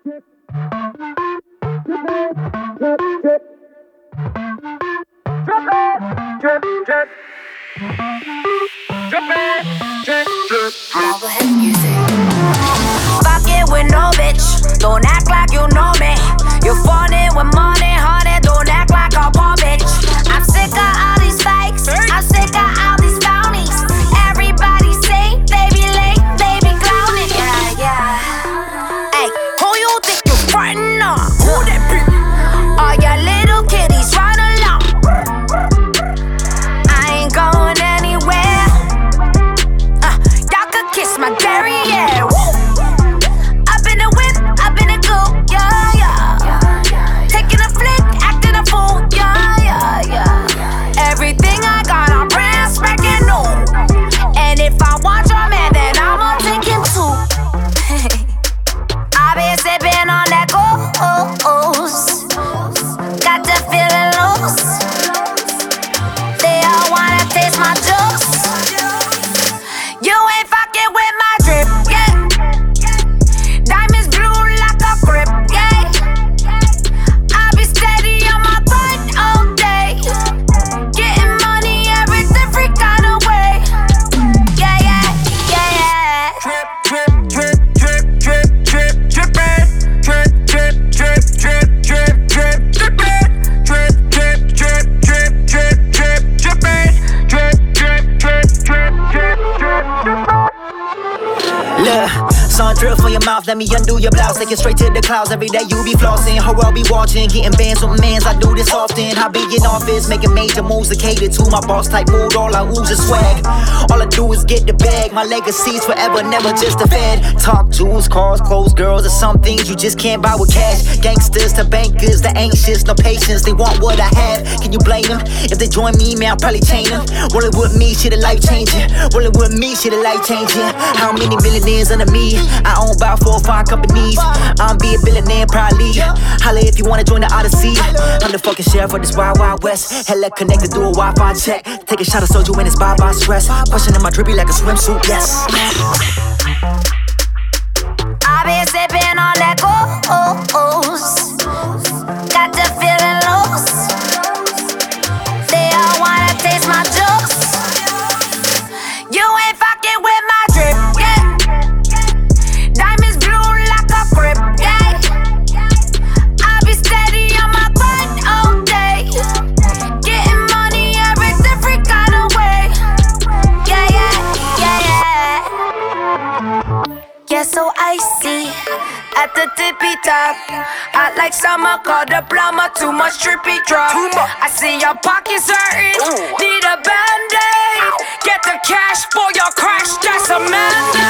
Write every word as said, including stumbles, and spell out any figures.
Drip, drip. Drippin', drip, drip, drip. Music. Fuck it with no bitch. Don't act like you know me. You funny with money, honey. Don't act like a poor bitch. I'm sick of all these fakes. I'm sick of all these phonies. Everybody say they be late, they be clowning. Yeah, yeah. Hey, who you think you frontin' on? Who that be? All your little kitties run along. I ain't going anywhere. Uh, y'all could kiss my derriere. Up in the whip, up in the coupe, yeah, yeah. Taking a flick, acting a fool, yeah, yeah, yeah. Everything I got, I'm brand spanking new. And if I want your man, then I'ma take him too. I been sipping on that goose. Got the feeling loose. They all wanna taste my juice. You ain't fucking with my drip, yeah. Diamonds blue like a grip, yeah. I be steady on my grind all day. Getting money every different kind of way. Yeah, yeah, yeah, yeah. Drip, drip, drip, drip, drip, drip, drippin'. Drip, drip, drip, drip, drip, drip, drippin'. Drip, drip, drip, drip, drip, drip, drippin'. Drip, drip, drip, drip, drip, drip, drippin'. Look, sun drip from your mouth, let me undo your blouse. Take it straight to the clouds, every day you be flossing. Her I'll be watching, getting bands with mans, I do this often. I be in office, making major moves to cater to my boss type mood. All I ooze is swag, all I do is get the bag. My legacy's forever, never just a fad. Talk jewels, cars, clothes, girls, and some things you just can't buy with cash. Gangsters to bankers, the anxious, no patience, they want what I have. Can you blame them? If they join me, man, I'll probably change them. Rollin' with me, shit a life changing. Rollin' with me, shit a life changing. How many millionaires under me? I own about four or five companies. I'm be a billionaire, probably. Holla if you wanna join the Odyssey. I'm the fucking sheriff of this wild, wild west. Hella connected through a Wi-Fi check. Take a shot of soju and it's bye-bye stress. Pushing in my drippy like a swimsuit, yes. I been sipping on that goose. Got the feeling loose. They all wanna taste my juice. You ain't fucking with my drip, yeah. Diamonds blue like a grip, yeah. I be steady on my grind all day. Getting money every different kind of way. Yeah, yeah, yeah, yeah. Yeah, so icy at the tippy top. I like summer, call the plumber. Too much trippy drop. I see your pockets hurting. Need a band-aid. Get the cash for your crash. That's a mandate.